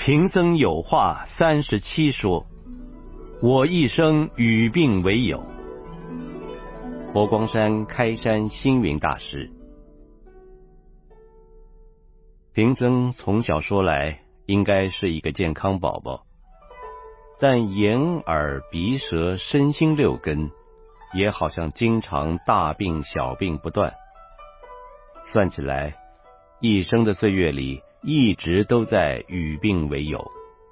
贫僧有话37说，我一生与病为友。佛光山开山星云大师。贫僧从小说来应该是一个健康宝宝，但眼耳鼻舌身心6根也好像经常大病小病不断。算起来，一生的岁月里一直都在与病为友。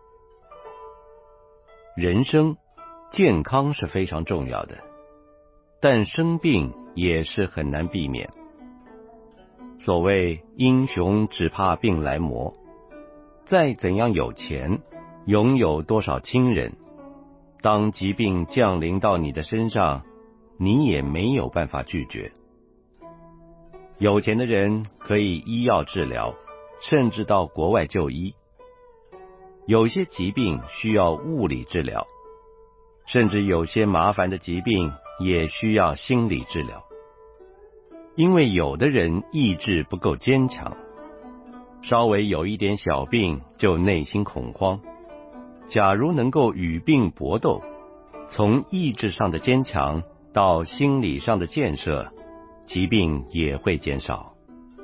人生健康是非常重要的，但生病也是很难避免。所谓英雄只怕病来磨，再怎样有钱，拥有多少亲人，当疾病降临到你的身上，你也没有办法拒绝。有钱的人可以医药治疗，甚至到国外就医。有些疾病需要物理治疗，甚至有些麻烦的疾病也需要心理治疗。因为有的人意志不够坚强，稍微有一点小病就内心恐慌。假如能够与病搏斗，从意志上的坚强到心理上的建设，疾病也会减少。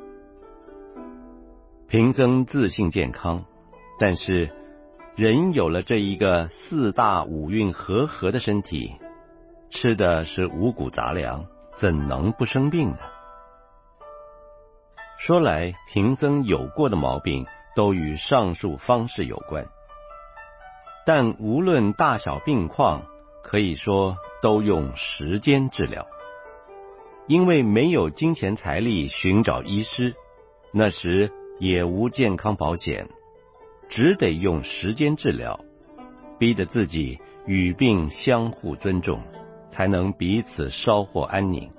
贫僧自信健康，但是人有了这一个4大5运和合的身体，吃的是五谷杂粮，怎能不生病呢？说来，贫僧有过的毛病都与上述方式有关，但无论大小病况，可以说都用时间治疗。因为没有金钱财力寻找医师，那时也无健康保险，只得用时间治疗，逼得自己与病相互尊重，才能彼此稍获安宁。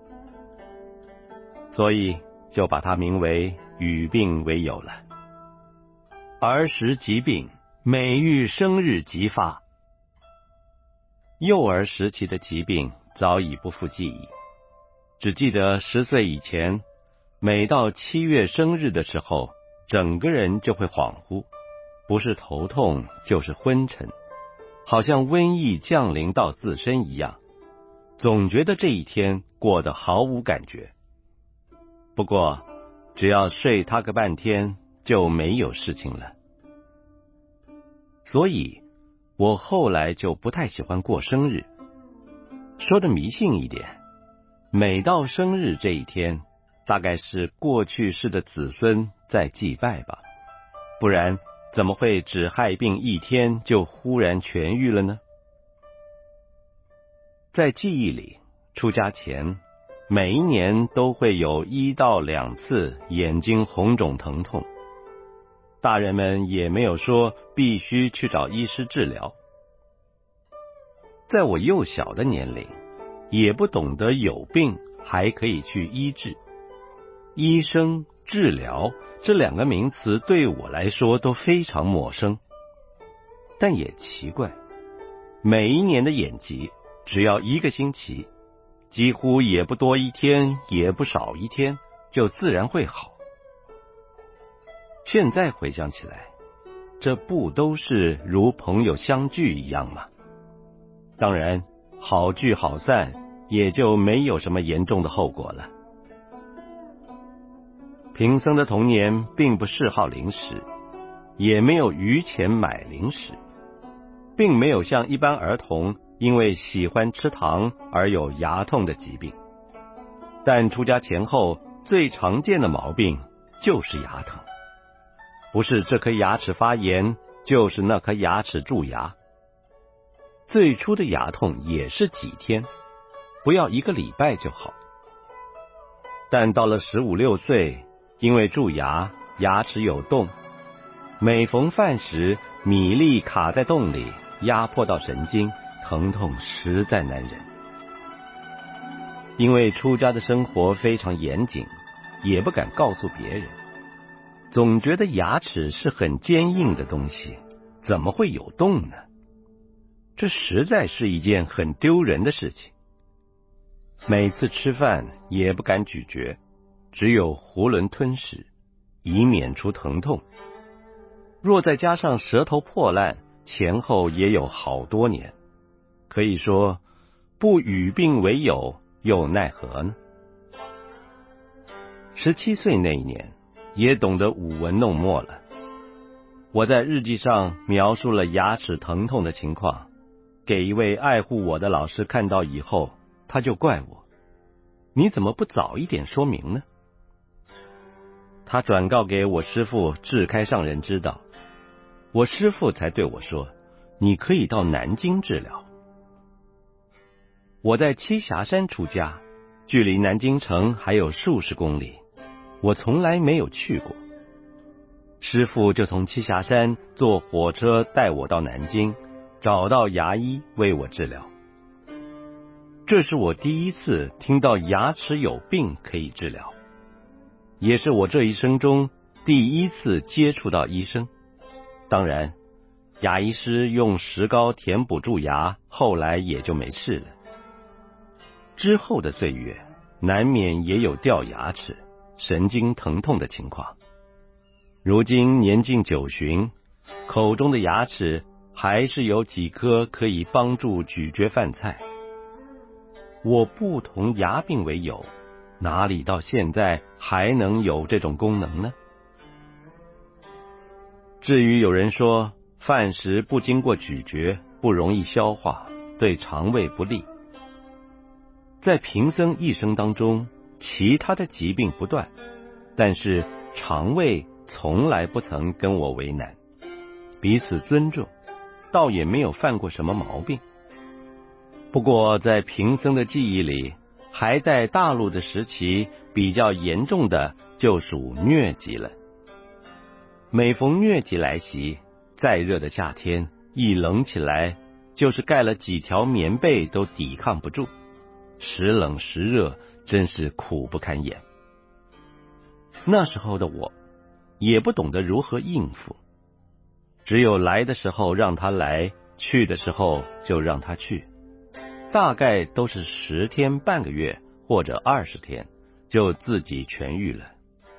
所以就把它名为与病为友了。儿时疾病，每遇生日即发。幼儿时期的疾病早已不复记忆，只记得10岁以前，每到7月生日的时候，整个人就会恍惚，不是头痛就是昏沉，好像瘟疫降临到自身一样，总觉得这一天过得毫无感觉。不过只要睡他个半天，就没有事情了。所以我后来就不太喜欢过生日。说的迷信一点，每到生日这一天，大概是过去世的子孙在祭拜吧，不然怎么会只害病1天就忽然痊愈了呢？在记忆里，出家前每一年都会有1到2次眼睛红肿疼痛，大人们也没有说必须去找医师治疗。在我幼小的年龄，也不懂得有病还可以去医治。医生、治疗这2个名词对我来说都非常陌生。但也奇怪，每一年的眼疾只要1个星期，几乎也不多1天，也不少1天，就自然会好。现在回想起来，这不都是如朋友相聚一样吗？当然，好聚好散，也就没有什么严重的后果了。贫僧的童年并不嗜好零食，也没有余钱买零食，并没有像一般儿童因为喜欢吃糖而有牙痛的疾病。但出家前后最常见的毛病就是牙疼，不是这颗牙齿发炎，就是那颗牙齿蛀牙。最初的牙痛也是几天，不要1个礼拜就好。但到了15、16岁，因为蛀牙，牙齿有洞，每逢饭时，米粒卡在洞里，压迫到神经，疼痛实在难忍。因为出家的生活非常严谨，也不敢告诉别人，总觉得牙齿是很坚硬的东西，怎么会有洞呢？这实在是一件很丢人的事情。每次吃饭也不敢咀嚼，只有囫囵吞噬，以免出疼痛。 若再加上舌头破烂，前后也有好多年，可以说不与病为友，又奈何呢？17岁那一年，也懂得舞文弄墨了。我在日记上描述了牙齿疼痛的情况，给一位爱护我的老师看到以后，他就怪我，你怎么不早一点说明呢？他转告给我师父智开上人知道，我师父才对我说，你可以到南京治疗。我在栖霞山出家，距离南京城还有数十公里，我从来没有去过。师父就从栖霞山坐火车带我到南京，找到牙医为我治疗。这是我第一次听到牙齿有病可以治疗，也是我这一生中第一次接触到医生。当然，牙医师用石膏填补蛀牙，后来也就没事了。之后的岁月，难免也有掉牙齿、神经疼痛的情况。如今年近90，口中的牙齿还是有几颗可以帮助咀嚼饭菜。我不同牙病为友，哪里到现在还能有这种功能呢？至于有人说饭食不经过咀嚼不容易消化，对肠胃不利，在贫僧一生当中，其他的疾病不断，但是肠胃从来不曾跟我为难，彼此尊重，倒也没有犯过什么毛病。不过在贫僧的记忆里，还在大陆的时期比较严重的就属疟疾了。每逢疟疾来袭，再热的夏天一冷起来，就是盖了几条棉被都抵抗不住，时冷时热，真是苦不堪言。那时候的我也不懂得如何应付，只有来的时候让他来，去的时候就让他去，大概都是10天半个月或者20天就自己痊愈了。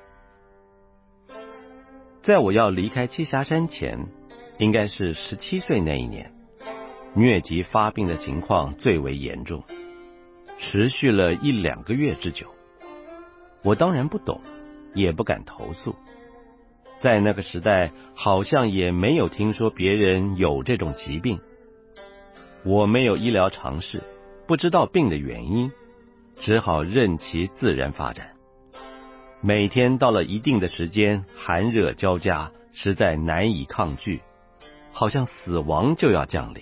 在我要离开栖霞山前，应该是17岁那一年，疟疾发病的情况最为严重，持续了1-2个月之久。我当然不懂，也不敢投诉。在那个时代，好像也没有听说别人有这种疾病。我没有医疗常识，不知道病的原因，只好任其自然发展。每天到了一定的时间，寒热交加，实在难以抗拒，好像死亡就要降临。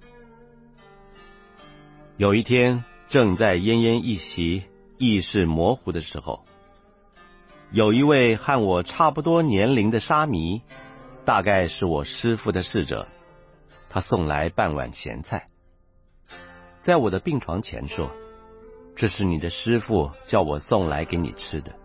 有一天，正在奄奄一息、意识模糊的时候，有一位和我差不多年龄的沙弥，大概是我师父的侍者，他送来半碗咸菜，在我的病床前说，这是你的师父叫我送来给你吃的。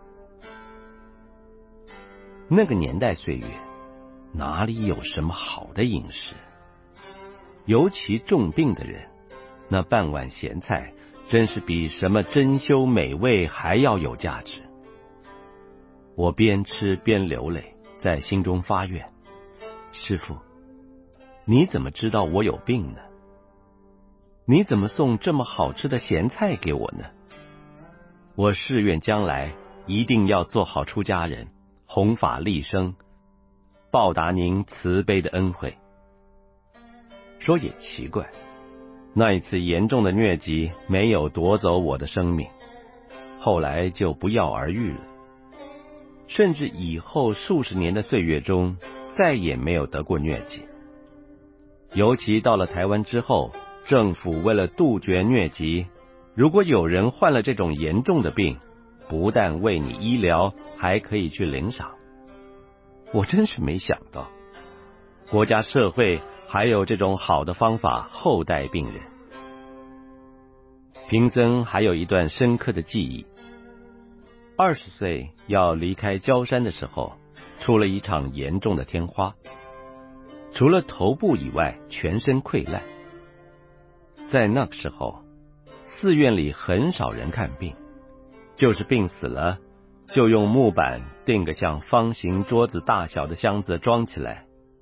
那个年代岁月，哪里有什么好的饮食？尤其重病的人，那半碗咸菜真是比什么珍馐美味还要有价值。我边吃边流泪，在心中发愿，师父，你怎么知道我有病呢？你怎么送这么好吃的咸菜给我呢？我誓愿将来一定要做好出家人，弘法利生，报答您慈悲的恩惠。说也奇怪，那一次严重的疟疾没有夺走我的生命，后来就不药而愈了，甚至以后数十年的岁月中再也没有得过疟疾。尤其到了台湾之后，政府为了杜绝疟疾，如果有人患了这种严重的病，不但为你医疗，还可以去领赏。我真是没想到，国家社会还有这种好的方法厚待病人。贫僧还有一段深刻的记忆，20岁要离开焦山的时候，出了一场严重的天花，除了头部以外，全身溃烂。在那个时候，寺院里很少人看病，就是病死了，就用木板钉个像方形桌子大小的箱子装起来，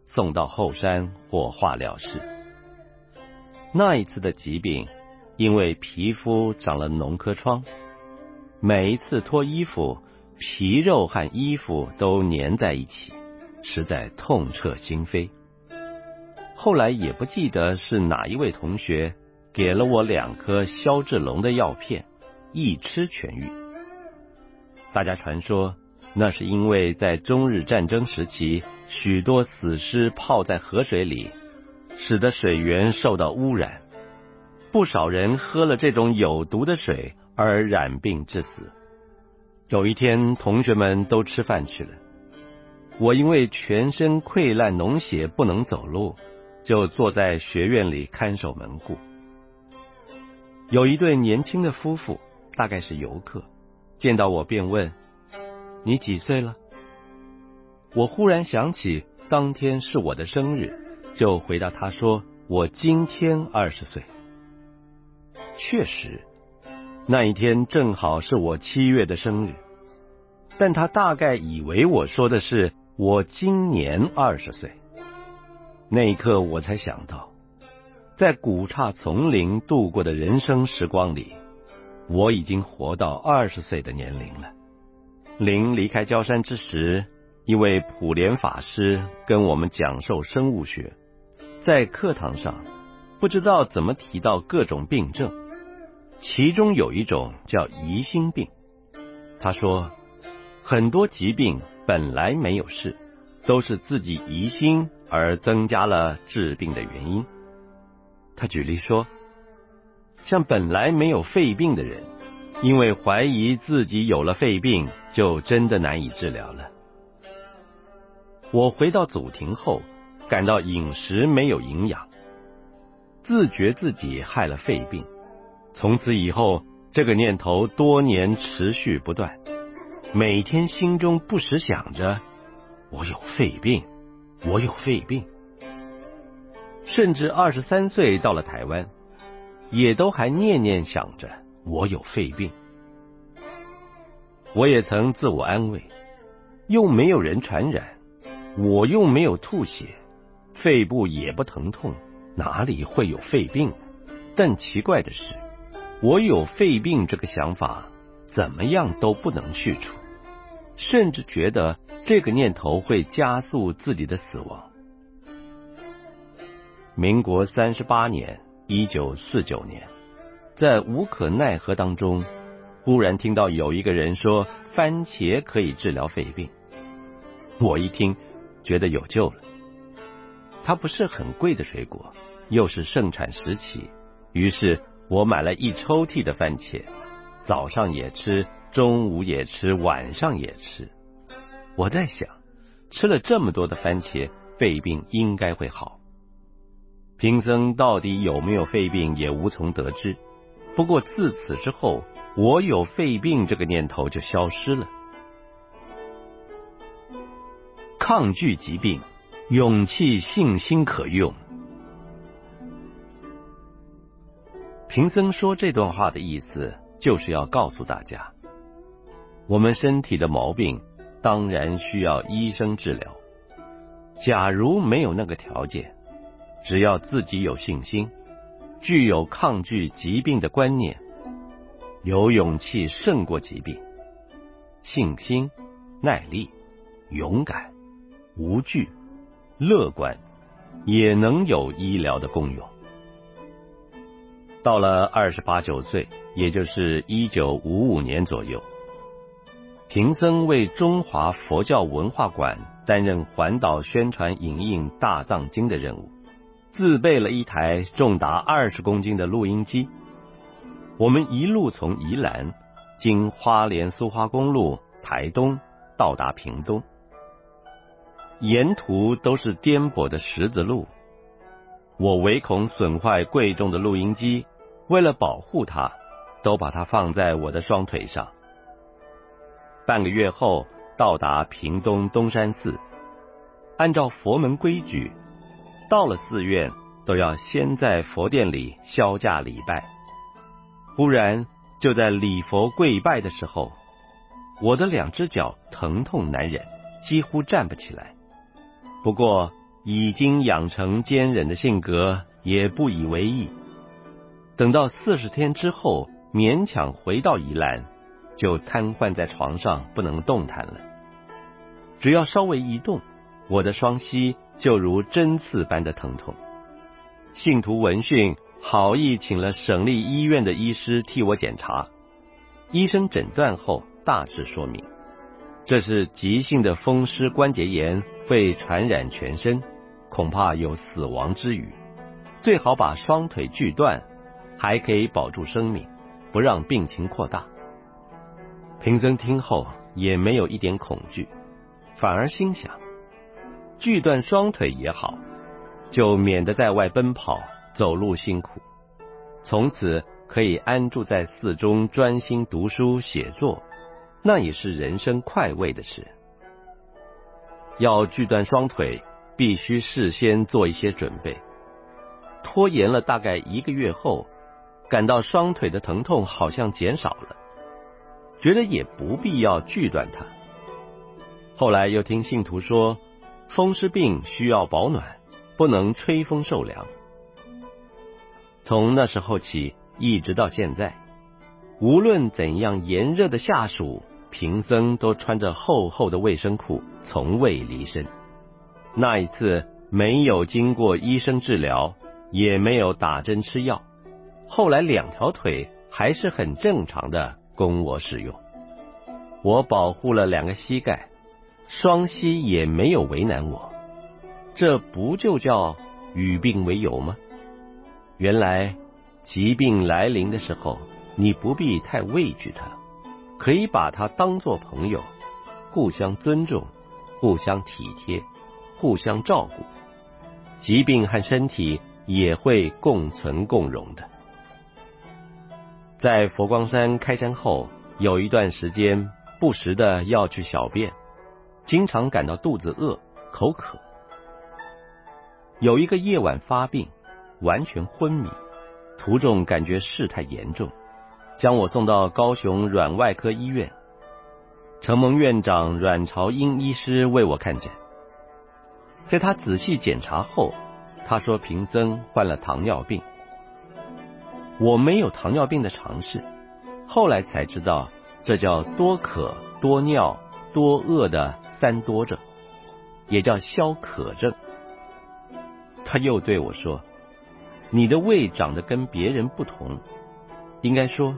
送到后山或化疗室。那一次的疾病，因为皮肤长了脓疴疮，每一次脱衣服，皮肉和衣服都粘在一起，实在痛彻心扉。后来也不记得是哪一位同学给了我2颗消滞脓的药片，一吃痊愈。大家传说那是因为在中日战争时期，许多死尸泡在河水里，使得水源受到污染，不少人喝了这种有毒的水而染病致死。有一天，同学们都吃饭去了，我因为全身溃烂脓血不能走路，就坐在学院里看守门户。有一对年轻的夫妇，大概是游客，见到我便问：你几岁了？我忽然想起当天是我的生日，就回答他说：我今天20岁。确实，那一天正好是我7月的生日，但他大概以为我说的是我今年20岁。那一刻我才想到，在古刹丛林度过的人生时光里，我已经活到20岁的年龄了。临离开焦山之时，一位普莲法师跟我们讲授生物学，在课堂上不知道怎么提到各种病症，其中有一种叫疑心病。他说，很多疾病本来没有事，都是自己疑心而增加了治病的原因。他举例说，像本来没有肺病的人，因为怀疑自己有了肺病，就真的难以治疗了。我回到祖庭后，感到饮食没有营养，自觉自己害了肺病。从此以后，这个念头多年持续不断，每天心中不时想着，我有肺病，我有肺病。甚至23岁到了台湾，也都还念念想着我有肺病。我也曾自我安慰，又没有人传染，我又没有吐血，肺部也不疼痛，哪里会有肺病？但奇怪的是，我有肺病这个想法怎么样都不能去除，甚至觉得这个念头会加速自己的死亡。民国38年1949年，在无可奈何当中，忽然听到有一个人说番茄可以治疗肺病。我一听觉得有救了。它不是很贵的水果，又是盛产时期，于是我买了一抽屉的番茄，早上也吃，中午也吃，晚上也吃。我在想，吃了这么多的番茄，肺病应该会好。贫僧到底有没有肺病也无从得知，不过自此之后，我有肺病这个念头就消失了。抗拒疾病，勇气信心可用。贫僧说这段话的意思，就是要告诉大家，我们身体的毛病当然需要医生治疗，假如没有那个条件，只要自己有信心，具有抗拒疾病的观念，有勇气胜过疾病，信心、耐力、勇敢、无惧、乐观，也能有医疗的功用。到了28、9岁，也就是1955年左右，贫僧为中华佛教文化馆担任环岛宣传影印大藏经的任务，自备了一台重达20公斤的录音机。我们一路从宜兰经花莲苏花公路台东到达屏东，沿途都是颠簸的石子路。我唯恐损坏贵重的录音机，为了保护它，都把它放在我的双腿上。半个月后到达屏东东山寺，按照佛门规矩，到了寺院都要先在佛殿里销假礼拜。忽然就在礼佛跪拜的时候，我的2只脚疼痛难忍，几乎站不起来。不过已经养成坚忍的性格，也不以为意。等到40天之后，勉强回到宜兰，就瘫痪在床上，不能动弹了。只要稍微一动，我的双膝就如针刺般的疼痛。信徒闻讯，好意请了省立医院的医师替我检查。医生诊断后大致说明，这是急性的风湿关节炎，会传染全身，恐怕有死亡之虞，最好把双腿锯断，还可以保住生命，不让病情扩大。贫僧听后也没有一点恐惧，反而心想，锯断双腿也好，就免得在外奔跑走路辛苦，从此可以安住在寺中专心读书写作，那也是人生快慰的事。要锯断双腿，必须事先做一些准备。拖延了大概1个月后，感到双腿的疼痛好像减少了，觉得也不必要锯断它。后来又听信徒说，风湿病需要保暖，不能吹风受凉。从那时候起一直到现在，无论怎样炎热的夏暑，贫僧都穿着厚厚的卫生裤，从未离身。那一次没有经过医生治疗，也没有打针吃药，后来2条腿还是很正常的供我使用。我保护了2个膝盖，双膝也没有为难我，这不就叫与病为友吗？原来疾病来临的时候，你不必太畏惧它，可以把它当作朋友，互相尊重，互相体贴，互相照顾，疾病和身体也会共存共荣的。在佛光山开山后，有一段时间不时的要去小便，经常感到肚子饿、口渴。有一个夜晚发病，完全昏迷，途中感觉事态严重，将我送到高雄软外科医院。承蒙院长阮朝英医师为我看诊，在他仔细检查后，他说贫僧患了糖尿病。我没有糖尿病的常识，后来才知道这叫多渴、多尿、多饿的3多症，也叫消渴症。他又对我说，你的胃长得跟别人不同，应该说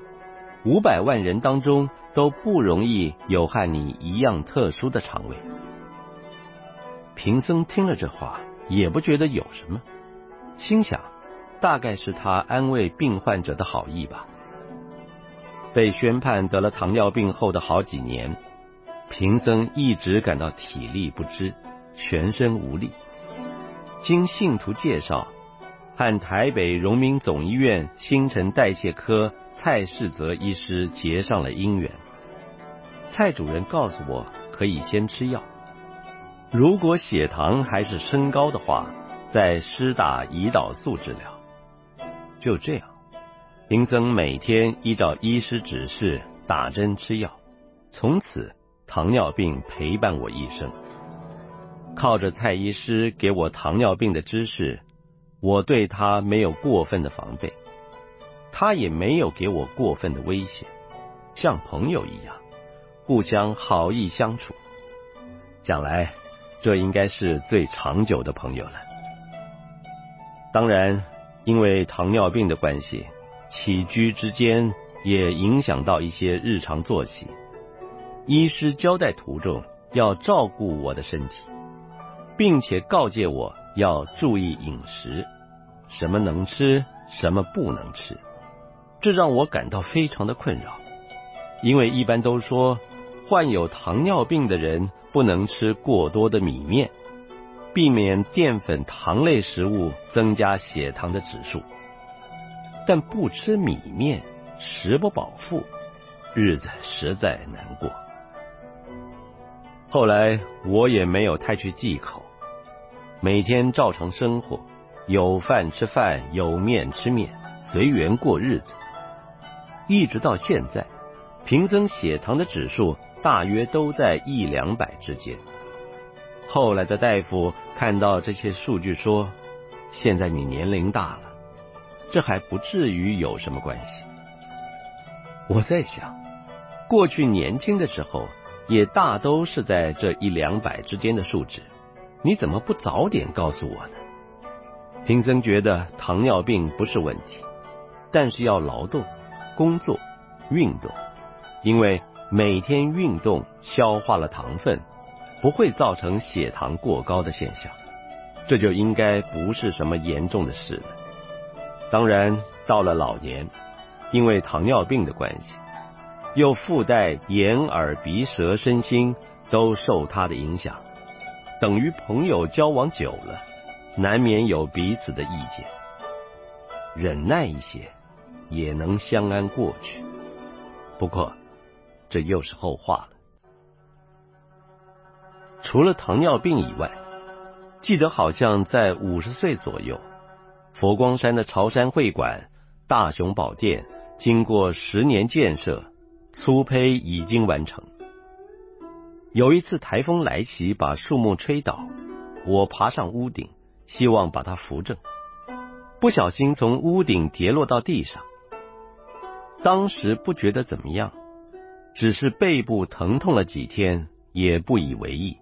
500万人当中都不容易有和你一样特殊的肠胃。贫僧听了这话也不觉得有什么，心想大概是他安慰病患者的好意吧。被宣判得了糖尿病后的好几年，贫僧一直感到体力不支，全身无力。经信徒介绍，和台北荣民总医院新陈代谢科蔡世泽医师结上了姻缘。蔡主任告诉我，可以先吃药，如果血糖还是升高的话，再施打胰岛素治疗。就这样，贫僧每天依照医师指示打针吃药，从此糖尿病陪伴我一生。靠着蔡医师给我糖尿病的知识，我对他没有过分的防备，他也没有给我过分的威胁，像朋友一样互相好意相处。讲来这应该是最长久的朋友了。当然因为糖尿病的关系，起居之间也影响到一些日常作息。医师交代徒众要照顾我的身体，并且告诫我要注意饮食，什么能吃，什么不能吃。这让我感到非常的困扰，因为一般都说患有糖尿病的人不能吃过多的米面，避免淀粉糖类食物增加血糖的指数。但不吃米面，食不饱腹，日子实在难过。后来我也没有太去忌口，每天照常生活，有饭吃饭，有面吃面，随缘过日子。一直到现在，贫僧血糖的指数大约都在100-200之间。后来的大夫看到这些数据说，现在你年龄大了，这还不至于有什么关系。我在想，过去年轻的时候也大都是在这100-200之间的数值，你怎么不早点告诉我呢？贫僧觉得糖尿病不是问题，但是要劳动、工作、运动，因为每天运动消化了糖分，不会造成血糖过高的现象，这就应该不是什么严重的事了。当然，到了老年，因为糖尿病的关系，又附带眼耳鼻舌身心都受它的影响，等于朋友交往久了，难免有彼此的意见，忍耐一些也能相安过去。不过这又是后话了。除了糖尿病以外，记得好像在50岁左右，佛光山的潮山会馆、大雄宝殿经过10年建设，粗胚已经完成。有一次台风来袭，把树木吹倒，我爬上屋顶，希望把它扶正，不小心从屋顶跌落到地上。当时不觉得怎么样，只是背部疼痛了几天，也不以为意。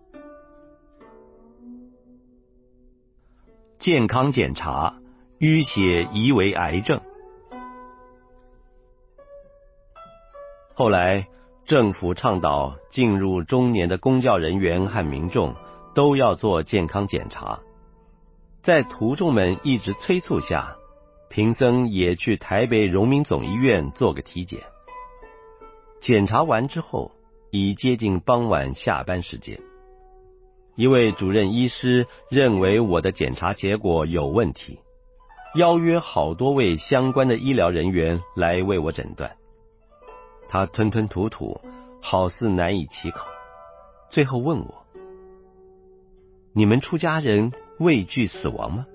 健康检查，淤血疑为癌症。后来政府倡导进入中年的公教人员和民众都要做健康检查，在徒众们一直催促下，贫僧也去台北荣民总医院做个体检。检查完之后，已接近傍晚下班时间。一位主任医师认为我的检查结果有问题，邀约好多位相关的医疗人员来为我诊断。他吞吞吐吐，好似难以启口，最后问我：你们出家人畏惧死亡吗？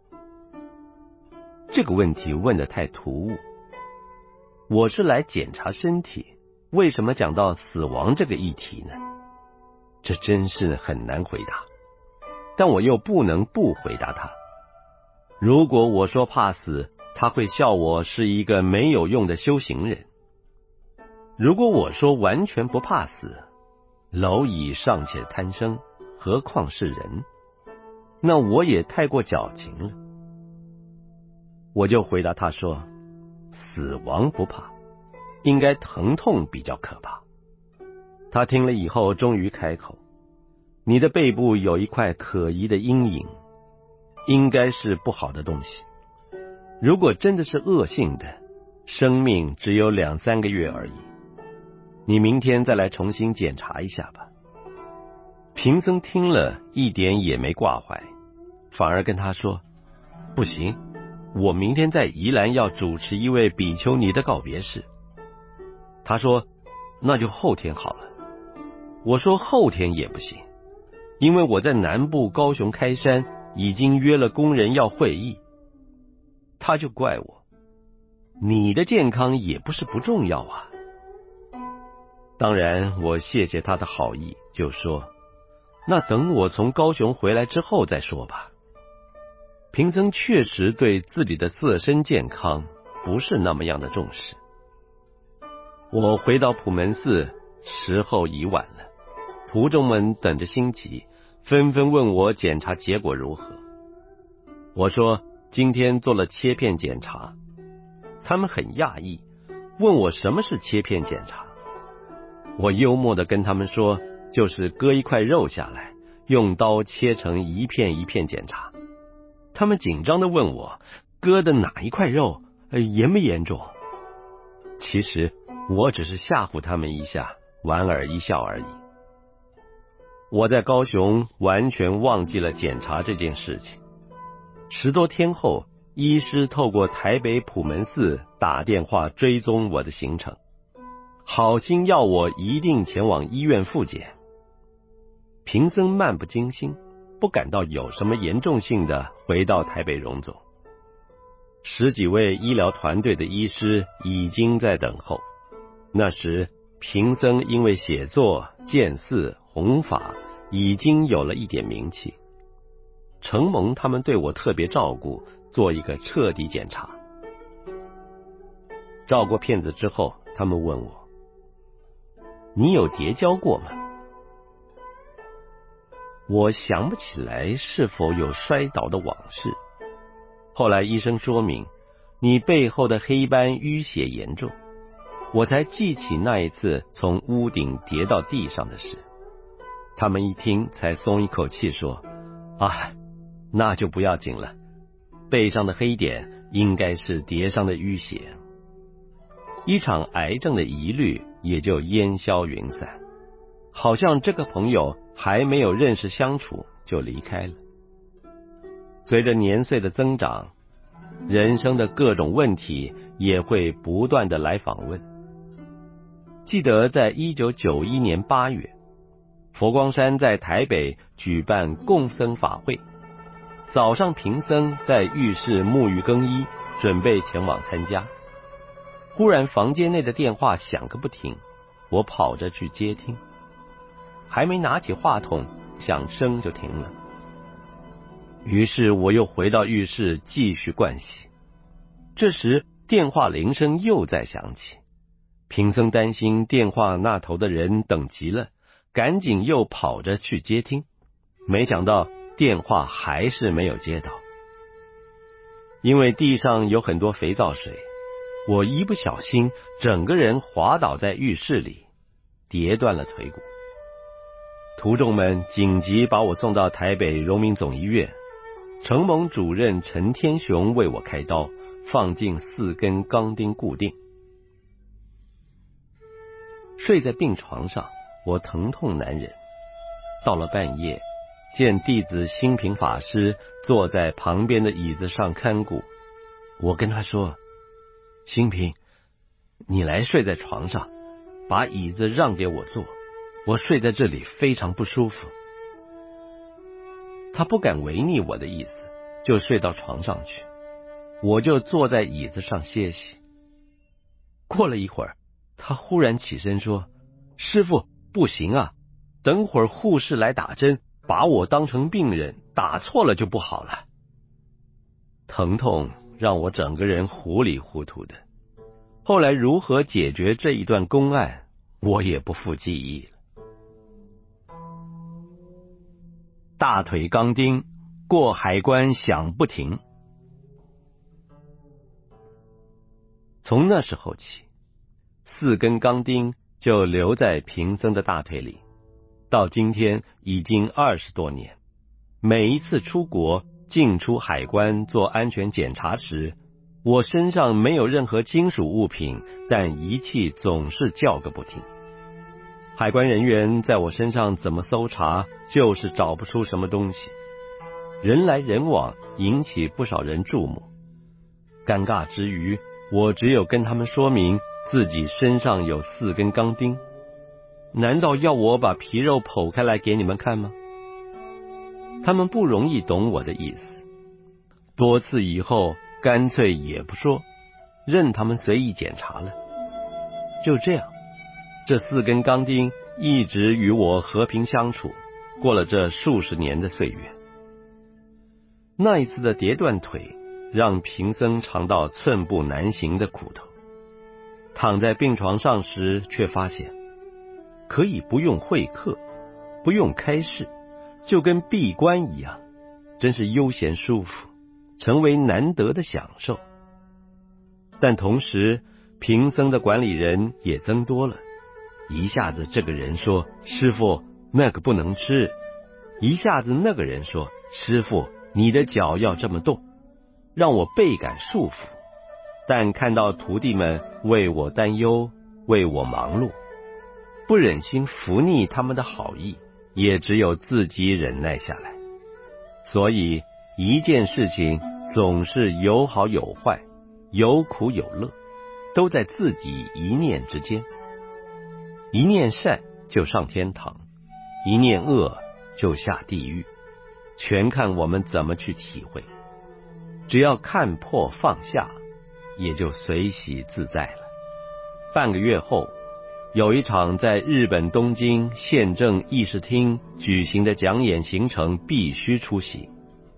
这个问题问得太突兀，我是来检查身体，为什么讲到死亡这个议题呢？这真是很难回答，但我又不能不回答他。如果我说怕死，他会笑我是一个没有用的修行人；如果我说完全不怕死，蝼蚁尚且贪生，何况是人？那我也太过矫情了。我就回答他说，死亡不怕，应该疼痛比较可怕。他听了以后终于开口，你的背部有一块可疑的阴影，应该是不好的东西。如果真的是恶性的，生命只有2-3个月而已。你明天再来重新检查一下吧。贫僧听了一点也没挂怀，反而跟他说，不行，我明天在宜兰要主持一位比丘尼的告别式。他说，那就后天好了。我说后天也不行，因为我在南部高雄开山已经约了工人要会议。他就怪我，你的健康也不是不重要啊。当然我谢谢他的好意，就说那等我从高雄回来之后再说吧。贫僧确实对自己的自身健康不是那么样的重视。我回到普门寺，时候已晚了，徒众们等着心急，纷纷问我检查结果如何。我说今天做了切片检查。他们很讶异，问我什么是切片检查。我幽默地跟他们说，就是割一块肉下来，用刀切成一片一片检查。他们紧张地问我，割的哪一块肉，严不严重？其实我只是吓唬他们一下，莞尔一笑而已。我在高雄完全忘记了检查这件事情。10多天后，医师透过台北普门寺打电话追踪我的行程，好心要我一定前往医院复检。贫僧漫不经心，不感到有什么严重性的回到台北荣总。10几位医疗团队的医师已经在等候。那时贫僧因为写作、建寺、弘法已经有了一点名气。 承蒙他们对我特别照顾，做一个彻底检查。照过片子之后，他们问我：“你有跌跤过吗？”我想不起来是否有摔倒的往事。后来医生说明，你背后的黑斑淤血严重，我才记起那一次从屋顶跌到地上的事。他们一听才松一口气，说：“啊，那就不要紧了，背上的黑点应该是跌伤的淤血。”一场癌症的疑虑也就烟消云散，好像这个朋友还没有认识相处就离开了。随着年岁的增长，人生的各种问题也会不断的来访问。记得在1991年8月，佛光山在台北举办共僧法会，早上贫僧在浴室沐浴更衣，准备前往参加。忽然房间内的电话响个不停，我跑着去接听，还没拿起话筒，响声就停了。于是我又回到浴室继续盥洗。这时电话铃声又在响起，贫僧担心电话那头的人等急了，赶紧又跑着去接听，没想到电话还是没有接到。因为地上有很多肥皂水，我一不小心整个人滑倒在浴室里，跌断了腿骨。徒众们紧急把我送到台北荣民总医院，承蒙主任陈天雄为我开刀，放进4根钢钉固定。睡在病床上，我疼痛难忍。到了半夜，见弟子心平法师坐在旁边的椅子上看顾，我跟他说：“心平，你来睡在床上，把椅子让给我坐，我睡在这里非常不舒服。”他不敢违逆我的意思，就睡到床上去，我就坐在椅子上歇息。过了一会儿，他忽然起身说：“师父，不行啊，等会儿护士来打针，把我当成病人，打错了就不好了。”疼痛让我整个人糊里糊涂的。后来如何解决这一段公案，我也不复记忆了。大腿钢钉过海关响不停。从那时候起，4根钢钉就留在贫僧的大腿里，到今天已经20多年。每一次出国进出海关做安全检查时，我身上没有任何金属物品，但仪器总是叫个不停。海关人员在我身上怎么搜查，就是找不出什么东西。人来人往，引起不少人注目。尴尬之余，我只有跟他们说明自己身上有4根钢钉。难道要我把皮肉剖开来给你们看吗？他们不容易懂我的意思，多次以后干脆也不说，任他们随意检查了。就这样，这4根钢钉一直与我和平相处，过了这数十年的岁月。那一次的跌断腿，让贫僧尝到寸步难行的苦头。躺在病床上时，却发现可以不用会客，不用开示，就跟闭关一样，真是悠闲舒服，成为难得的享受。但同时，贫僧的管理人也增多了，一下子这个人说：“师父，那个不能吃。”一下子那个人说：“师父，你的脚要这么动。”让我倍感束缚。但看到徒弟们为我担忧，为我忙碌，不忍心拂逆他们的好意，也只有自己忍耐下来。所以一件事情总是有好有坏，有苦有乐，都在自己一念之间。一念善就上天堂，一念恶就下地狱，全看我们怎么去体会。只要看破放下，也就随喜自在了。半个月后，有一场在日本东京宪政议事厅举行的讲演行程必须出席，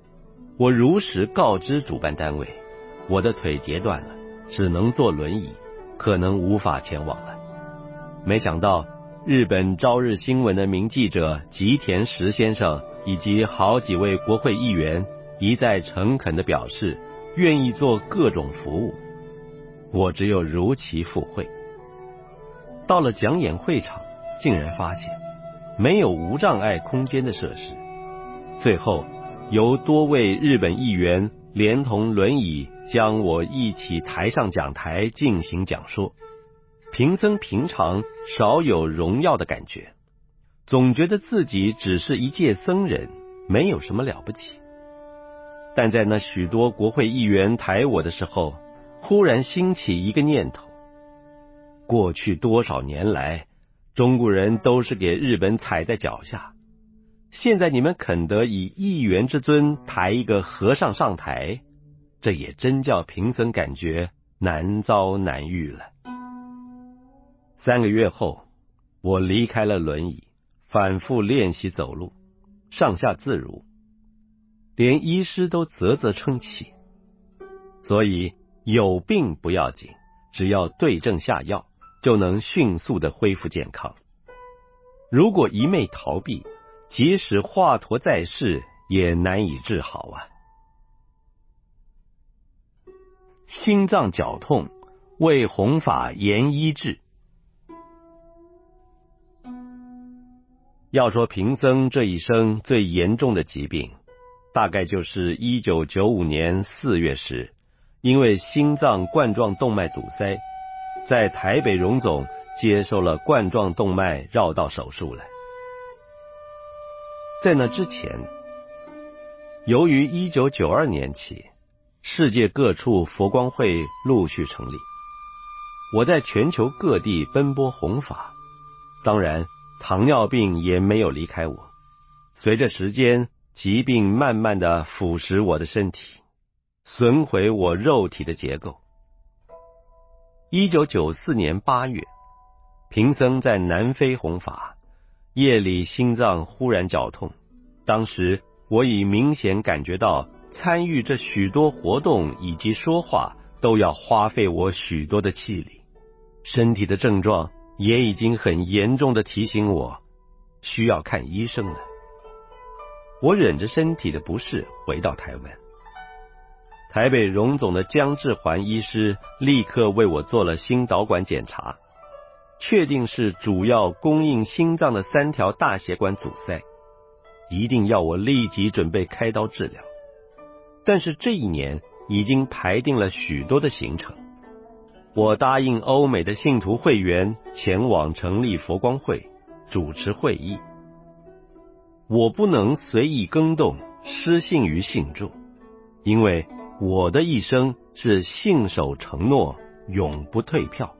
我如实告知主办单位，我的腿截断了，只能坐轮椅，可能无法前往了。没想到日本朝日新闻的名记者吉田石先生以及好几位国会议员一再诚恳地表示愿意做各种服务，我只有如期赴会。到了讲演会场，竟然发现没有无障碍空间的设施，最后由多位日本议员连同轮椅将我一起抬上讲台进行讲说。贫僧平常少有荣耀的感觉，总觉得自己只是一介僧人，没有什么了不起。但在那许多国会议员抬我的时候，忽然兴起一个念头：过去多少年来，中国人都是给日本踩在脚下，现在你们肯得以议员之尊抬一个和尚上台，这也真叫贫僧感觉难遭难遇了。3个月后，我离开了轮椅，反复练习走路，上下自如，连医师都啧啧称奇。所以有病不要紧，只要对症下药，就能迅速的恢复健康。如果一昧逃避，即使华佗在世，也难以治好啊。心脏绞痛，为弘法研医治。要说贫僧这一生最严重的疾病，大概就是1995年4月时，因为心脏冠状动脉阻塞，在台北荣总接受了冠状动脉绕道手术了。在那之前，由于1992年起，世界各处佛光会陆续成立，我在全球各地奔波弘法，当然糖尿病也没有离开我。随着时间，疾病慢慢的腐蚀我的身体，损毁我肉体的结构。1994年8月，贫僧在南非弘法，夜里心脏忽然绞痛，当时我已明显感觉到参与这许多活动以及说话都要花费我许多的气力，身体的症状也已经很严重的提醒我需要看医生了。我忍着身体的不适回到台湾，台北荣总的江志环医师立刻为我做了心导管检查，确定是主要供应心脏的3条大血管阻塞，一定要我立即准备开刀治疗。但是这一年已经排定了许多的行程，我答应欧美的信徒会员前往成立佛光会，主持会议。我不能随意更动，失信于信众，因为我的一生是信守承诺，永不退票。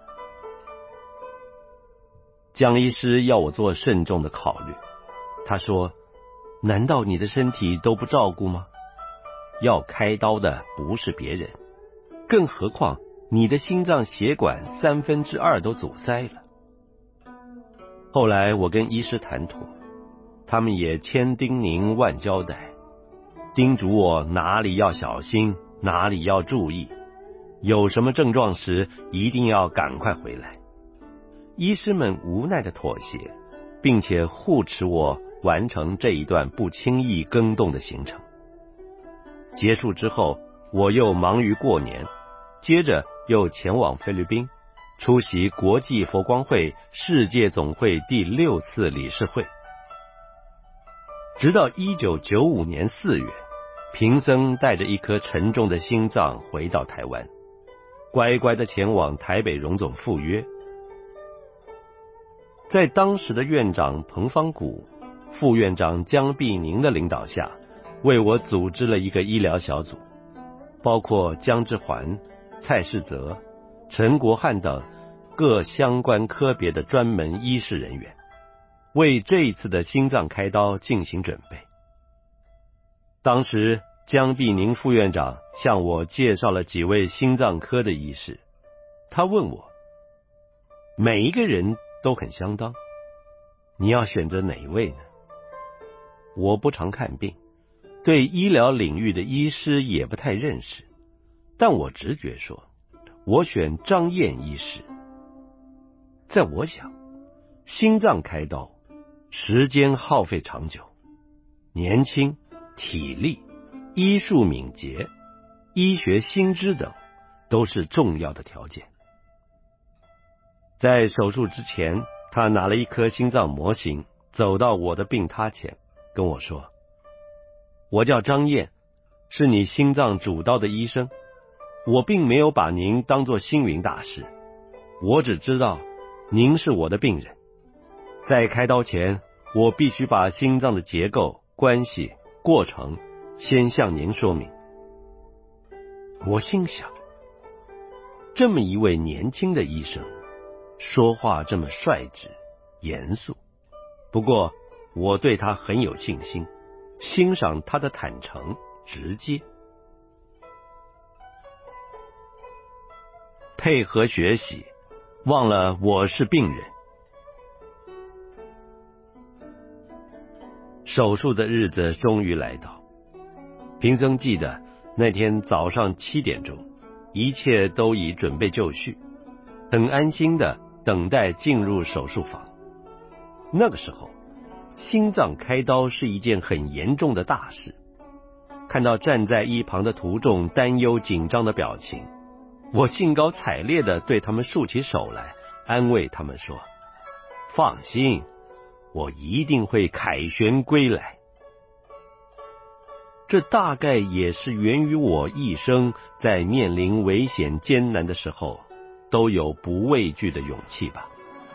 江医师要我做慎重的考虑，他说：难道你的身体都不照顾吗？要开刀的不是别人，更何况你的心脏血管2/3都阻塞了。后来我跟医师谈妥，他们也千叮咛万交代，叮嘱我哪里要小心，哪里要注意，有什么症状时一定要赶快回来。医师们无奈的妥协，并且护持我完成这一段不轻易更动的行程。结束之后，我又忙于过年，接着又前往菲律宾，出席国际佛光会世界总会第6次理事会。直到1995年4月，贫僧带着一颗沉重的心脏回到台湾，乖乖的前往台北荣总赴约。在当时的院长彭方谷、副院长江碧宁的领导下，为我组织了一个医疗小组，包括江志环、蔡世泽、陈国汉等各相关科别的专门医师人员，为这一次的心脏开刀进行准备。当时江碧宁副院长向我介绍了几位心脏科的医师，他问我，每一个人都很相当，你要选择哪一位呢？我不常看病， 对医疗领域的医师也不太认识，但我直觉说，我选张燕医师。在我想，心脏开刀，时间耗费长久，年轻、体力、医术敏捷、医学新知等都是重要的条件。在手术之前，他拿了一颗心脏模型，走到我的病榻前，跟我说：“我叫张燕，是你心脏主刀的医生。我并没有把您当作星云大师，我只知道您是我的病人。在开刀前，我必须把心脏的结构、关系、过程先向您说明。”我心想，这么一位年轻的医生，说话这么率直、严肃。不过我对他很有信心，欣赏他的坦诚、直接。配合学习，忘了我是病人。手术的日子终于来到，贫僧记得那天早上7点钟，一切都已准备就绪，很安心的等待进入手术房。那个时候，心脏开刀是一件很严重的大事。看到站在一旁的徒众担忧紧张的表情，我兴高采烈的对他们竖起手来，安慰他们说：“放心，我一定会凯旋归来。”这大概也是源于我一生在面临危险艰难的时候都有不畏惧的勇气吧。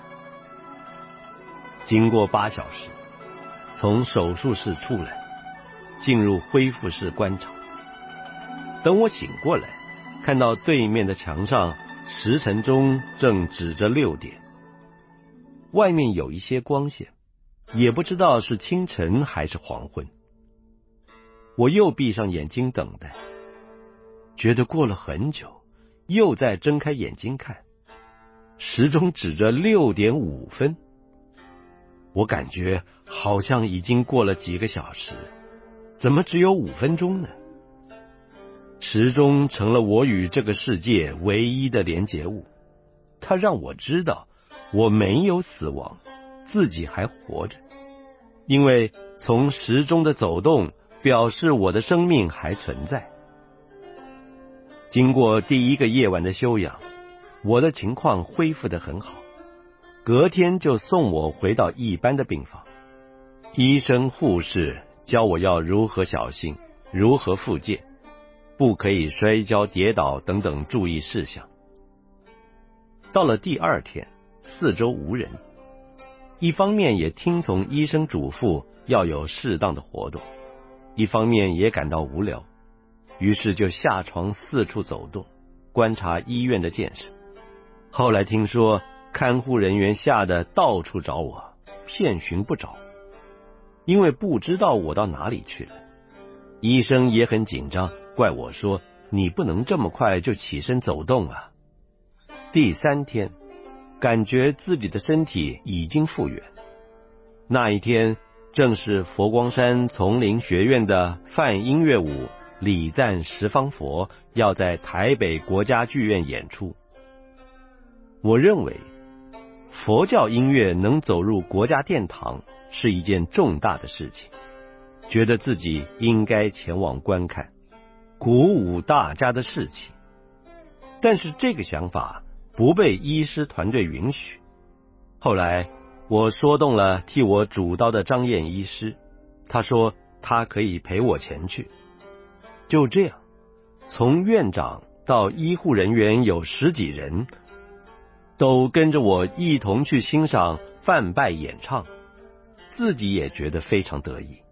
经过8小时，从手术室出来，进入恢复室观察。等我醒过来，看到对面的墙上时辰钟正指着6点，外面有一些光线，也不知道是清晨还是黄昏。我又闭上眼睛等待，觉得过了很久，又再睁开眼睛看，时钟指着6点5分。我感觉好像已经过了几个小时，怎么只有5分钟呢？时钟成了我与这个世界唯一的连结物，它让我知道我没有死亡，自己还活着，因为从时钟的走动表示我的生命还存在。经过第1个夜晚的休养，我的情况恢复得很好，隔天就送我回到一般的病房。医生护士教我要如何小心，如何复健，不可以摔跤跌倒等等注意事项。到了第2天，四周无人，一方面也听从医生嘱咐要有适当的活动，一方面也感到无聊，于是就下床四处走动，观察医院的建设。后来听说看护人员吓得到处找我，遍寻不着，因为不知道我到哪里去了。医生也很紧张，怪我说：“你不能这么快就起身走动啊。”第3天，感觉自己的身体已经复原。那一天正是佛光山丛林学院的泛音乐舞《礼赞十方佛》要在台北国家剧院演出。我认为佛教音乐能走入国家殿堂是一件重大的事情，觉得自己应该前往观看，鼓舞大家的士气。但是这个想法不被医师团队允许。后来我说动了替我主刀的张燕医师，他说他可以陪我前去。就这样，从院长到医护人员有10几人，都跟着我一同去欣赏梵拜演唱，自己也觉得非常得意。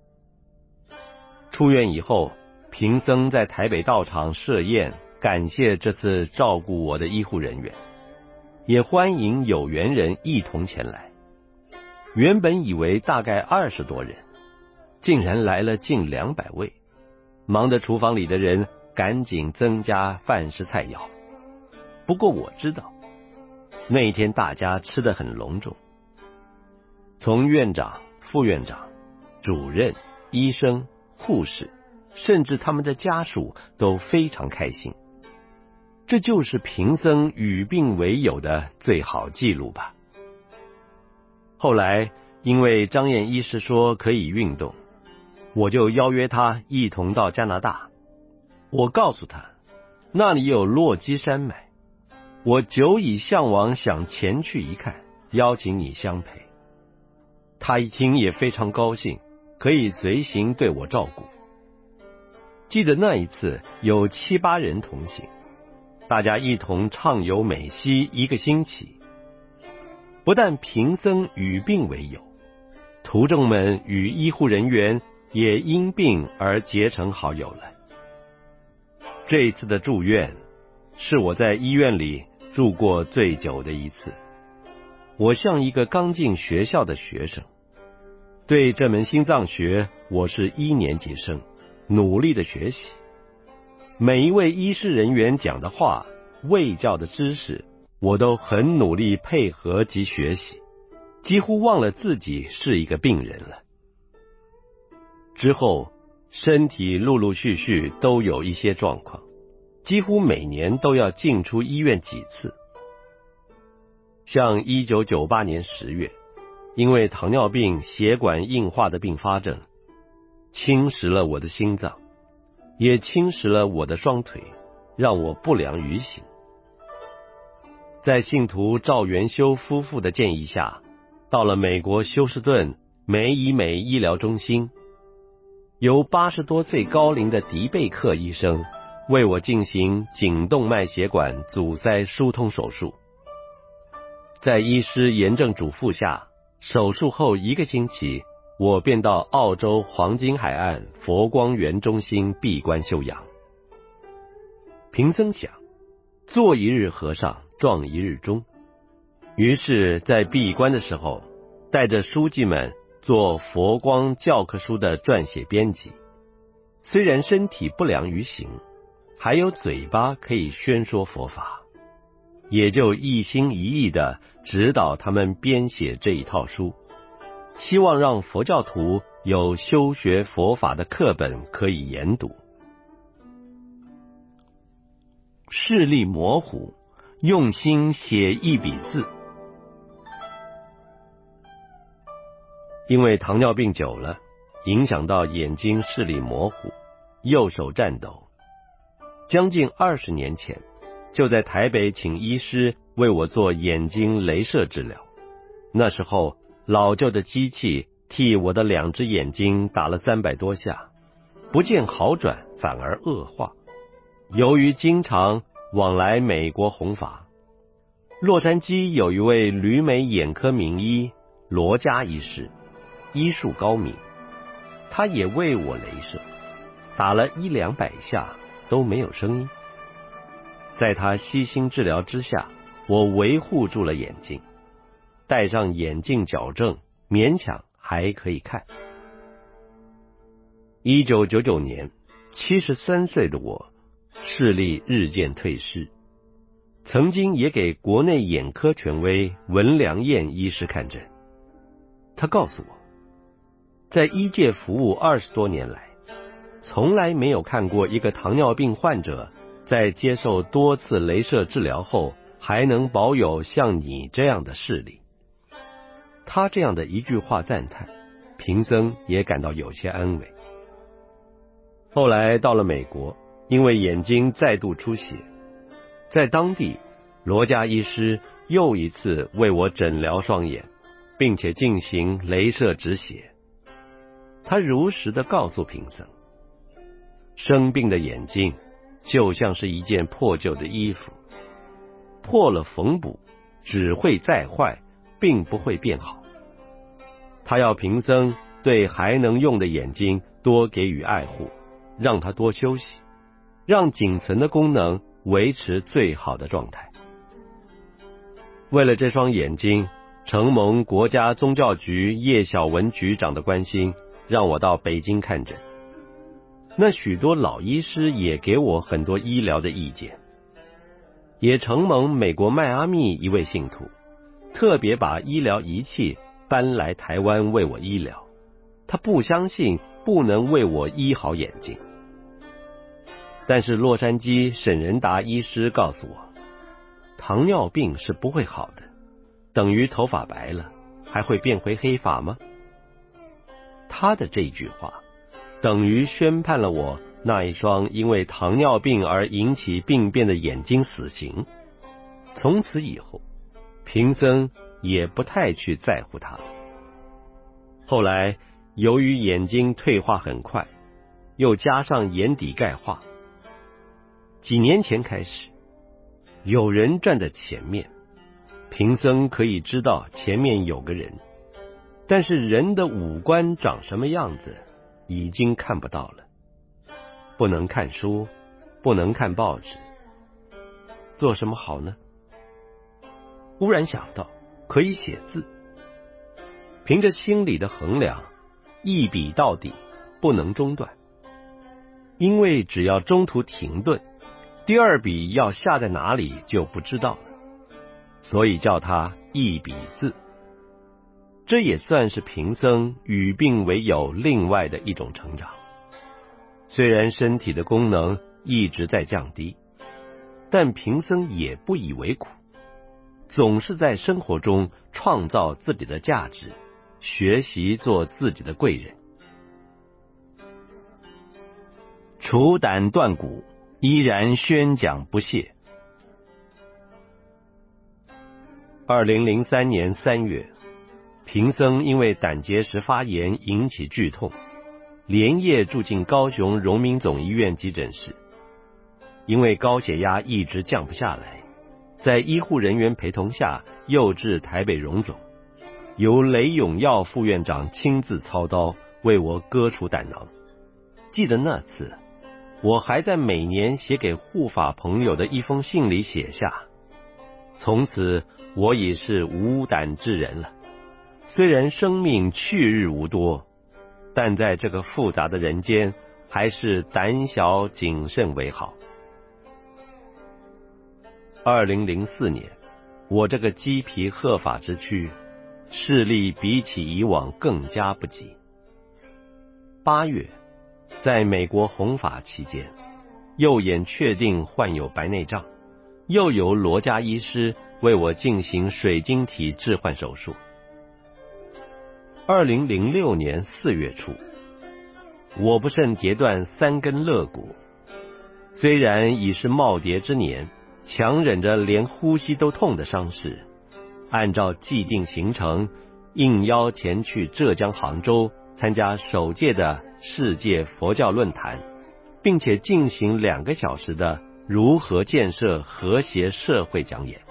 出院以后，贫僧在台北道场设宴，感谢这次照顾我的医护人员，也欢迎有缘人一同前来。原本以为大概20多人，竟然来了近200位，忙得厨房里的人赶紧增加饭食菜肴。不过我知道，那天大家吃得很隆重，从院长、副院长、主任、医生、 护士，甚至他们的家属都非常开心。这就是贫僧与病为友的最好记录吧。后来因为张燕医师说可以运动，我就邀约他一同到加拿大。我告诉他，那里有落基山脉，我久已向往，想前去一看，邀请你相陪。他一听也非常高兴，可以随行对我照顾。记得那一次有7、8人同行，大家一同畅游美西1个星期。不但贫僧与病为友，徒众们与医护人员也因病而结成好友了。这一次的住院是我在医院里住过最久的一次。我像一个刚进学校的学生，对这门心脏学我是1年级生，努力的学习。每一位医师人员讲的话，卫教的知识，我都很努力配合及学习，几乎忘了自己是一个病人了。之后身体陆陆续续都有一些状况，几乎每年都要进出医院几次。像1998年10月，因为糖尿病血管硬化的并发症，侵蚀了我的心脏，也侵蚀了我的双腿，让我不良于行。在信徒赵元修夫妇的建议下，到了美国休斯顿美以美医疗中心，由80多岁高龄的迪贝克医生为我进行颈动脉血管阻塞疏通手术。在医师严正嘱咐下，手术后1个星期，我便到澳洲黄金海岸佛光园中心闭关休养。贫僧想，做一日和尚撞一日钟，于是在闭关的时候，带着书记们做佛光教科书的撰写编辑。虽然身体不良于行，还有嘴巴可以宣说佛法，也就一心一意的指导他们编写这一套书，希望让佛教徒有修学佛法的课本可以研读。视力模糊，用心写一笔字。因为糖尿病久了，影响到眼睛视力模糊，右手颤抖。将近20年前，就在台北请医师为我做眼睛雷射治疗。那时候老旧的机器替我的2只眼睛打了300多下，不见好转，反而恶化。由于经常往来美国弘法，洛杉矶有一位旅美眼科名医罗家医师，医术高明，他也为我雷射，打了100-200下都没有声音。在他悉心治疗之下，我维护住了眼睛，戴上眼镜矫正，勉强还可以看。1999年，73岁的我视力日渐退失，曾经也给国内眼科权威文良燕医师看诊。他告诉我，在医界服务20多年来，从来没有看过一个糖尿病患者在接受多次雷射治疗后还能保有像你这样的视力。他这样的一句话赞叹，贫僧也感到有些安慰。后来到了美国，因为眼睛再度出血，在当地罗家医师又一次为我诊疗双眼，并且进行雷射止血。他如实的告诉贫僧，生病的眼睛就像是一件破旧的衣服，破了缝补，只会再坏，并不会变好。他要贫僧对还能用的眼睛多给予爱护，让他多休息，让仅存的功能维持最好的状态。为了这双眼睛，承蒙国家宗教局叶小文局长的关心，让我到北京看诊。那许多老医师也给我很多医疗的意见，也承蒙美国迈阿密一位信徒特别把医疗仪器搬来台湾为我医疗。他不相信不能为我医好眼睛。但是洛杉矶沈仁达医师告诉我，糖尿病是不会好的，等于头发白了，还会变回黑发吗？他的这句话等于宣判了我那一双因为糖尿病而引起病变的眼睛死刑。从此以后，贫僧也不太去在乎它。后来由于眼睛退化很快，又加上眼底钙化，几年前开始，有人站在前面，贫僧可以知道前面有个人，但是人的五官长什么样子已经看不到了。不能看书，不能看报纸，做什么好呢？忽然想到可以写字，凭着心理的衡量，一笔到底，不能中断，因为只要中途停顿，第二笔要下在哪里就不知道了，所以叫它一笔字。这也算是贫僧与病为友另外的一种成长。虽然身体的功能一直在降低，但贫僧也不以为苦，总是在生活中创造自己的价值，学习做自己的贵人。除胆断骨，依然宣讲不懈。2003年3月，贫僧因为胆结石发炎引起剧痛，连夜住进高雄荣民总医院急诊室。因为高血压一直降不下来，在医护人员陪同下又至台北荣总，由雷永耀副院长亲自操刀为我割除胆囊。记得那次，我还在每年写给护法朋友的一封信里写下，从此我已是无胆之人了。虽然生命去日无多，但在这个复杂的人间，还是胆小谨慎为好。2004年，我这个鸡皮鹤发之躯，视力比起以往更加不济。8月，在美国弘法期间，右眼确定患有白内障，又由罗家医师为我进行水晶体置换手术。2006年4月初，我不慎跌断3根肋骨，虽然已是耄耋之年，强忍着连呼吸都痛的伤势，按照既定行程，应邀前去浙江杭州参加首届的世界佛教论坛，并且进行2个小时的如何建设和谐社会讲演。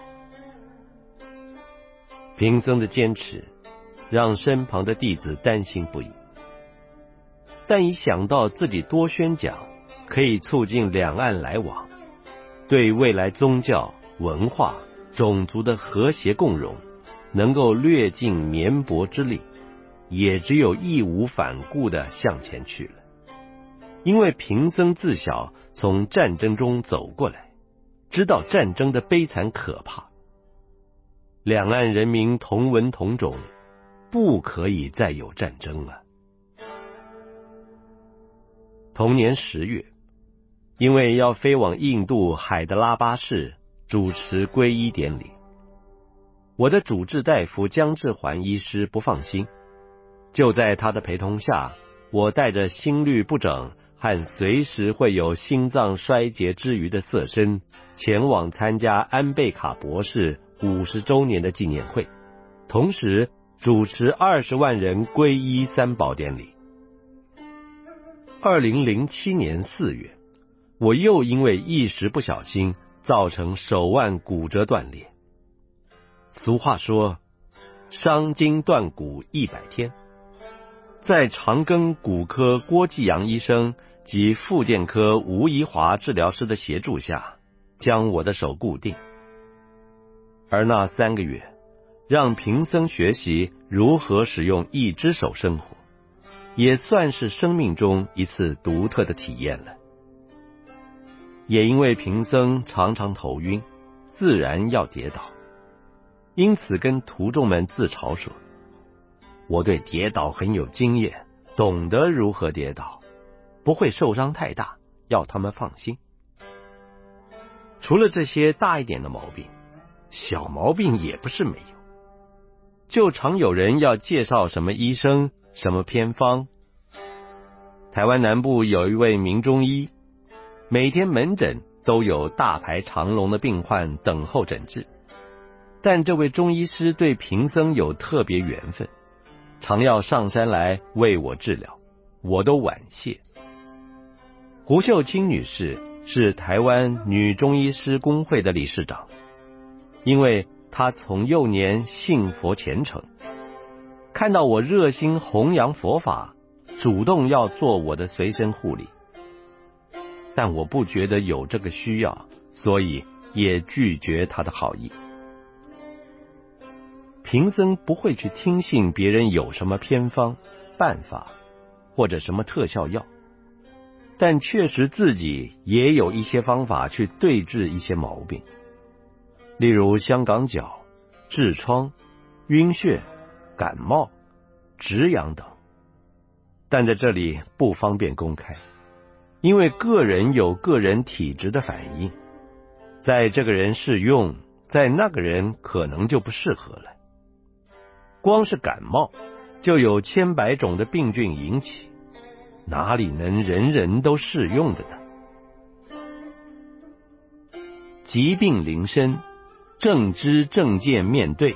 贫僧的坚持让身旁的弟子担心不已，但一想到自己多宣讲可以促进两岸来往，对未来宗教、文化、种族的和谐共荣能够略尽绵薄之力，也只有义无反顾地向前去了。因为贫僧自小从战争中走过来，知道战争的悲惨可怕，两岸人民同文同种，不可以再有战争了。同年10月，因为要飞往印度海德拉巴市主持皈依典礼，我的主治大夫江志环医师不放心，就在他的陪同下，我带着心律不整和随时会有心脏衰竭之虞的色身，前往参加安贝卡博士50周年的纪念会，同时主持20万人皈依三宝典礼。2007年4月，我又因为一时不小心造成手腕骨折断裂。俗话说，伤筋断骨100天。在长庚骨科郭继阳医生及复健科吴怡华治疗师的协助下，将我的手固定。而那3个月，让贫僧学习如何使用一只手生活，也算是生命中一次独特的体验了。也因为贫僧常常头晕，自然要跌倒，因此跟徒众们自嘲说，我对跌倒很有经验， 懂得如何跌倒，不会受伤太大，要他们放心。除了这些大一点的毛病，小毛病也不是没有，就常有人要介绍什么医生、什么偏方。台湾南部有一位名中医，每天门诊都有大排长龙的病患等候诊治，但这位中医师对贫僧有特别缘分，常要上山来为我治疗，我都婉谢。胡秀清女士是台湾女中医师工会的理事长，因为她从幼年信佛虔诚，看到我热心弘扬佛法，主动要做我的随身护理，但我不觉得有这个需要，所以也拒绝她的好意。贫僧不会去听信别人有什么偏方、办法或者什么特效药，但确实自己也有一些方法去对治一些毛病，例如香港脚、痔疮、晕眩、感冒、止痒等，但在这里不方便公开，因为个人有个人体质的反应，在这个人适用，在那个人可能就不适合了。光是感冒就有千百种的病菌引起，哪里能人人都适用的呢？疾病临身，正知正见面对。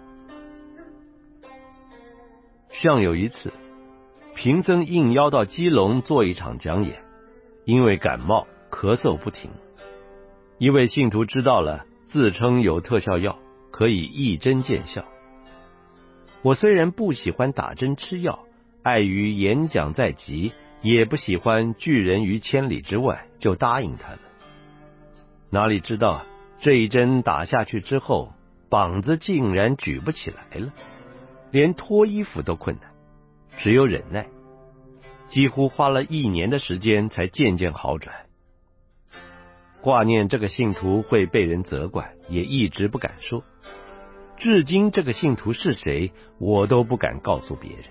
像有一次，贫僧应邀到基隆做一场讲演，因为感冒咳嗽不停，一位信徒知道了，自称有特效药，可以一针见效。我虽然不喜欢打针吃药，碍于演讲在即，也不喜欢拒人于千里之外，就答应他了。哪里知道这一针打下去之后，膀子竟然举不起来了，连脱衣服都困难，只有忍耐，几乎花了1年的时间才渐渐好转。挂念这个信徒会被人责怪，也一直不敢说。至今这个信徒是谁，我都不敢告诉别人。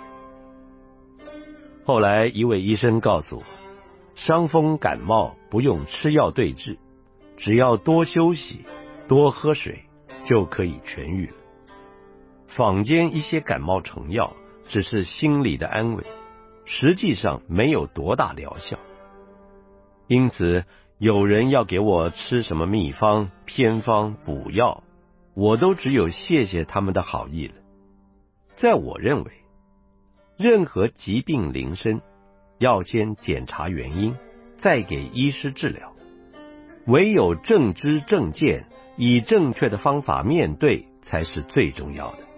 后来一位医生告诉我，伤风感冒不用吃药对治，只要多休息、多喝水就可以痊愈了。坊间一些感冒成药只是心理的安慰，实际上没有多大疗效。因此有人要给我吃什么秘方、偏方、补药，我都只有谢谢他们的好意了。在我认为，任何疾病临身，要先检查原因，再给医师治疗。唯有正知正见，以正确的方法面对，才是最重要的。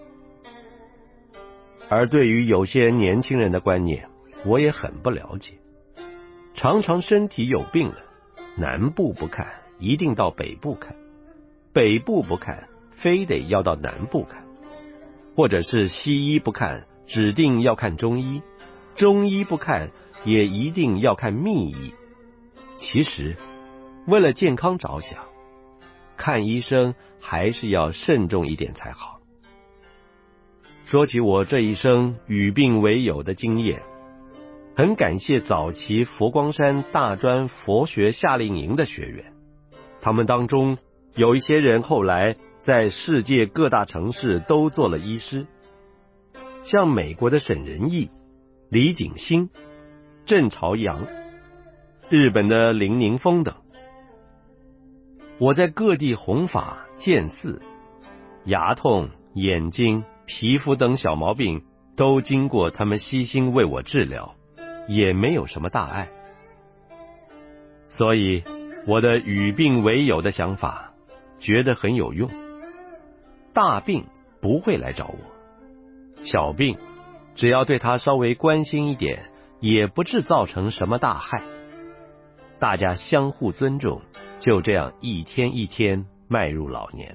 而对于有些年轻人的观念，我也很不了解。常常身体有病了，南部不看，一定到北部看；北部不看，非得要到南部看；或者是西医不看，指定要看中医；中医不看，也一定要看秘医。其实，为了健康着想，看医生还是要慎重一点才好。说起我这一生与病为友的经验，很感谢早期佛光山大专佛学夏令营的学员，他们当中有一些人后来在世界各大城市都做了医师，像美国的沈仁义、李景兴、郑朝阳、日本的林宁峰等。我在各地弘法见寺，牙痛、眼睛、皮肤等小毛病都经过他们悉心为我治疗，也没有什么大碍。所以我的与病为友的想法觉得很有用。大病不会来找我，小病只要对他稍微关心一点，也不致造成什么大害。大家相互尊重，就这样一天一天迈入老年。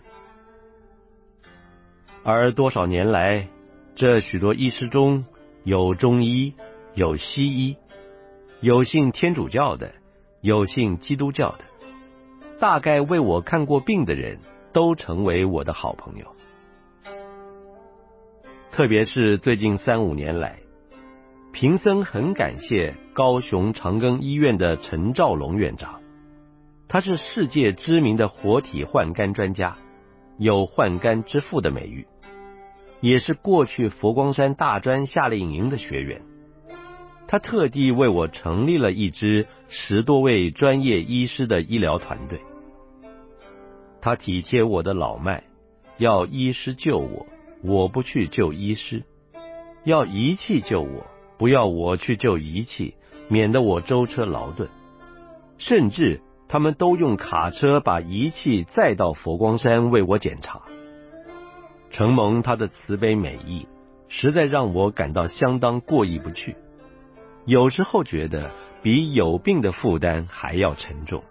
而多少年来，这许多医师中有中医，有西医，有信天主教的，有信基督教的，大概为我看过病的人都成为我的好朋友。特别是最近3、5年来， 贫僧很感谢高雄长庚医院的陈兆龙院长，他是世界知名的活体换肝专家，有换肝之父的美誉，也是过去佛光山大专夏令营的学员。他特地为我成立了一支10多位专业医师的医疗团队。他体贴我的老迈，要医师救我，我不去救医师；要仪器救我，不要我去救仪器，免得我舟车劳顿。甚至他们都用卡车把仪器载到佛光山为我检查。承蒙他的慈悲美意，实在让我感到相当过意不去，有时候觉得比有病的负担还要沉重。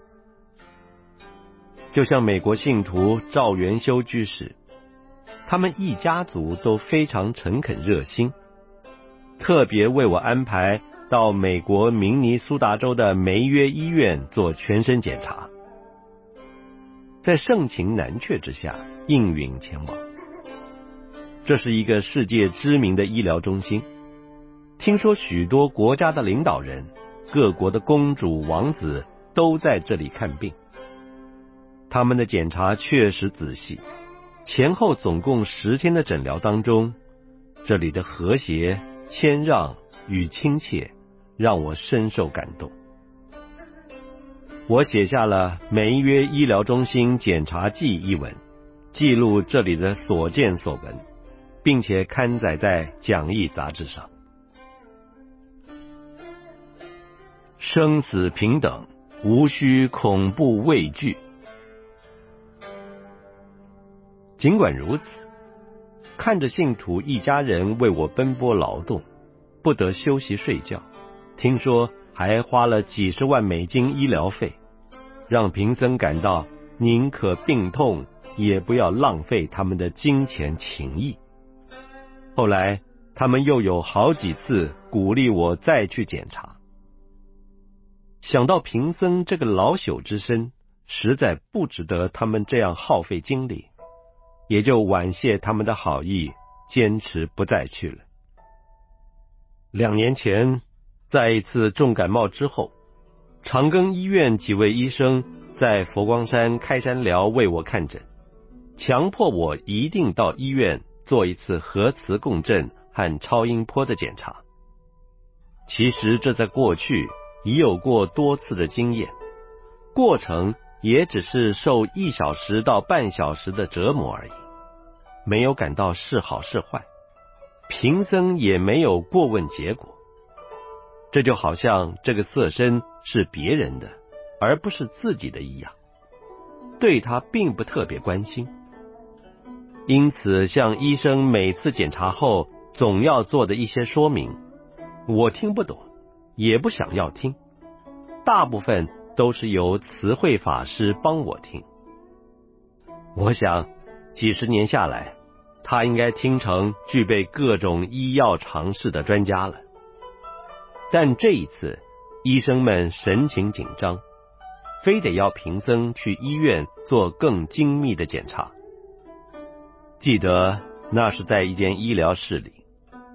就像美国信徒赵元修居士，他们一家族都非常诚恳热心，特别为我安排到美国明尼苏达州的梅约医院做全身检查。在盛情难却之下，应允前往。这是一个世界知名的医疗中心，听说许多国家的领导人、各国的公主王子都在这里看病。他们的检查确实仔细，前后总共10天的诊疗当中，这里的和谐、谦让与亲切让我深受感动。我写下了梅约医疗中心检查记一文，记录这里的所见所闻，并且刊载在讲义杂志上。生死平等，无需恐怖畏惧。尽管如此，看着信徒一家人为我奔波劳动，不得休息睡觉，听说还花了几十万美金医疗费，让贫僧感到宁可病痛，也不要浪费他们的金钱情谊。后来他们又有好几次鼓励我再去检查。想到贫僧这个老朽之身，实在不值得他们这样耗费精力，也就婉谢他们的好意，坚持不再去了。2年前，在一次重感冒之后，长庚医院几位医生在佛光山开山寮为我看诊，强迫我一定到医院做一次核磁共振和超音波的检查。其实这在过去已有过多次的经验，过程也只是受1小时到半小时的折磨而已，没有感到是好是坏，贫僧也没有过问结果。这就好像这个色身是别人的，而不是自己的一样，对他并不特别关心。因此像医生每次检查后总要做的一些说明，我听不懂，也不想要听，大部分都是由慈惠法师帮我听。我想几十年下来，他应该听成具备各种医药常识的专家了。但这一次医生们神情紧张，非得要贫僧去医院做更精密的检查。记得那是在一间医疗室里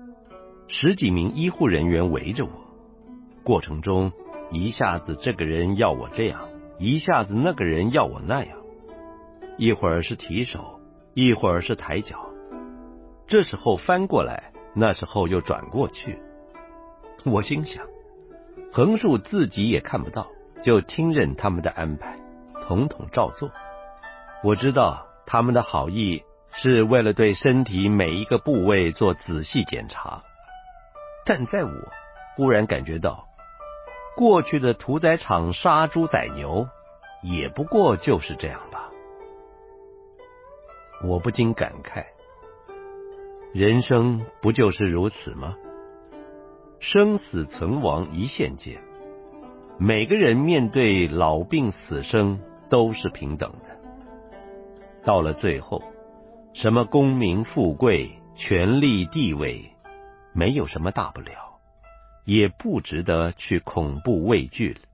，10几名医护人员围着我，过程中一下子这个人要我这样，一下子那个人要我那样，一会儿是提手，一会儿是抬脚，这时候翻过来，那时候又转过去。我心想，横竖自己也看不到，就听任他们的安排，统统照做。我知道他们的好意是为了对身体每一个部位做仔细检查，但在我忽然感觉到，过去的屠宰场杀猪宰牛也不过就是这样吧。我不禁感慨，人生不就是如此吗？生死存亡一线间，每个人面对老病死生都是平等的。到了最后，什么功名富贵、权力地位，没有什么大不了，也不值得去恐怖畏惧了。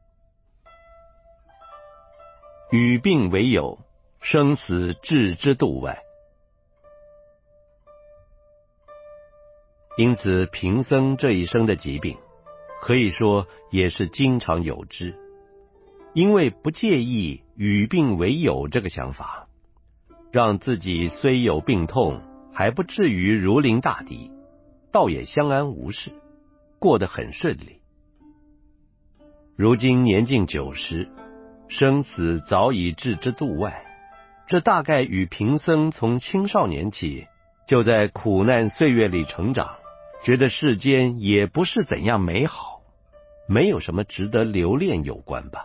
与病为友，生死置之度外。 因此贫僧这一生的疾病，可以说也是经常有之。因为不介意与病为友这个想法，让自己虽有病痛，还不至于如临大敌，倒也相安无事，过得很顺利。如今年近90，生死早已置之度外，这大概与贫僧从青少年起就在苦难岁月里成长，觉得世间也不是怎样美好，没有什么值得留恋有关吧。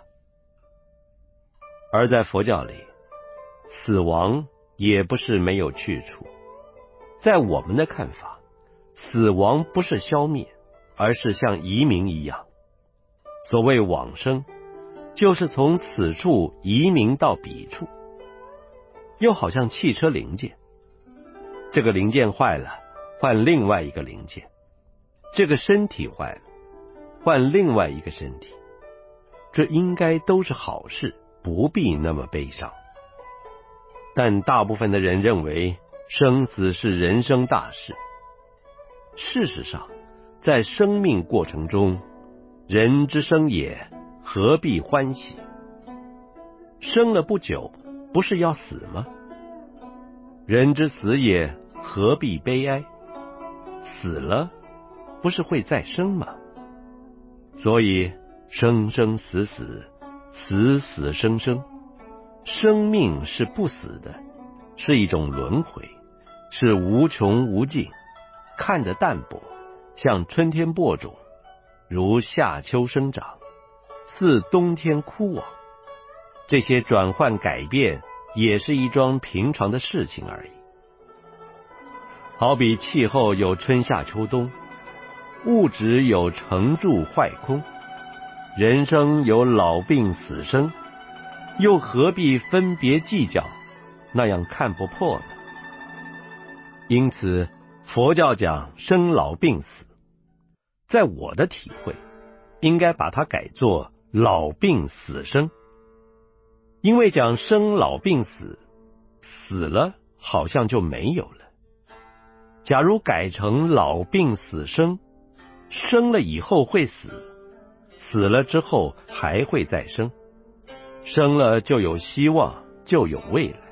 而在佛教里，死亡也不是没有去处。在我们的看法，死亡不是消灭，而是像移民一样。所谓往生，就是从此处移民到彼处。又好像汽车零件，这个零件坏了，换另外一个零件；这个身体坏了，换另外一个身体。这应该都是好事，不必那么悲伤。但大部分的人认为生死是人生大事。事实上，在生命过程中，人之生也，何必欢喜？生了不久，不是要死吗？人之死也，何必悲哀？死了，不是会再生吗？所以生生死死，死死生生，生命是不死的，是一种轮回，是无穷无尽，看得淡薄，像春天播种，如夏秋生长，似冬天枯亡。这些转换改变也是一桩平常的事情而已。好比气候有春夏秋冬，物质有成住坏空，人生有老病死生，又何必分别计较，那样看不破呢？因此佛教讲生老病死，在我的体会，应该把它改作老病死生。因为讲生老病死，死了好像就没有了。假如改成老病死生，生了以后会死，死了之后还会再生，生了就有希望，就有未来。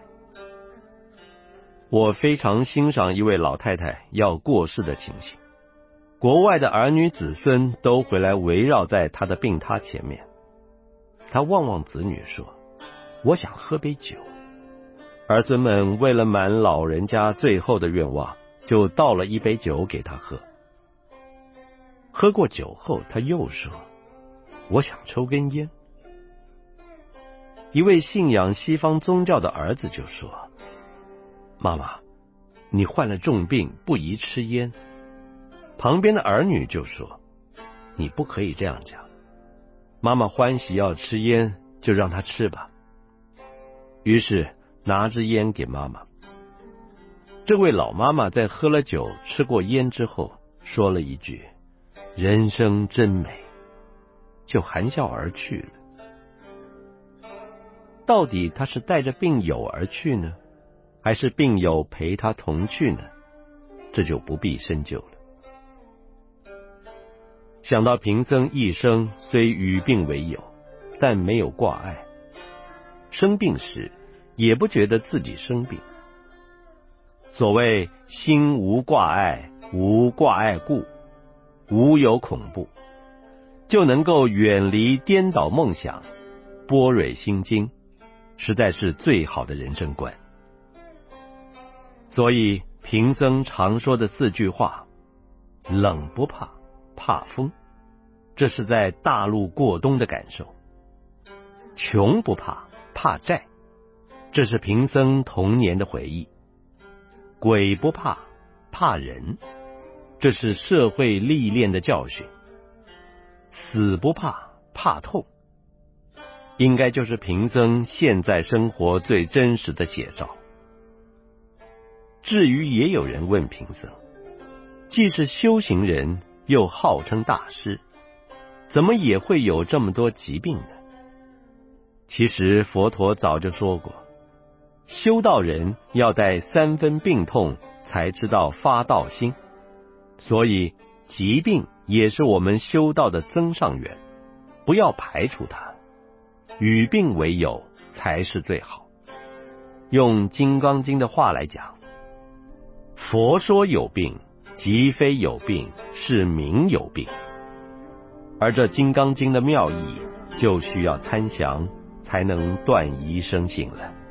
我非常欣赏一位老太太要过世的情形，国外的儿女子孙都回来围绕在她的病榻前面。她望望子女说，我想喝杯酒。儿孙们为了满老人家最后的愿望，就倒了一杯酒给他喝。喝过酒后，他又说，我想抽根烟。一位信仰西方宗教的儿子就说，妈妈，你患了重病，不宜吃烟。旁边的儿女就说，你不可以这样讲，妈妈欢喜要吃烟，就让她吃吧。于是拿支烟给妈妈。这位老妈妈在喝了酒吃过烟之后，说了一句，人生真美，就含笑而去了。到底她是带着病友而去呢，还是病友陪她同去呢？这就不必深究了。想到贫僧一生虽与病为友，但没有挂碍，生病时也不觉得自己生病。所谓心无挂碍，无挂碍故，无有恐怖，就能够远离颠倒梦想，般若心经，实在是最好的人生观。所以贫僧常说的4句话，冷不怕，怕风，这是在大陆过冬的感受；穷不怕，怕债，这是贫僧童年的回忆；鬼不怕，怕人，这是社会历练的教训；死不怕，怕痛，应该就是贫僧现在生活最真实的写照。至于也有人问贫僧，既是修行人，又号称大师，怎么也会有这么多疾病呢？其实佛陀早就说过，修道人要带3分病痛才知道发道心。 所以疾病也是我们修道的增上缘，不要排除它，与病为友才是最好。用《金刚经》的话来讲，佛说有病，即非有病，是名有病。而这《金刚经》的妙义，就需要参详，才能断疑生信了。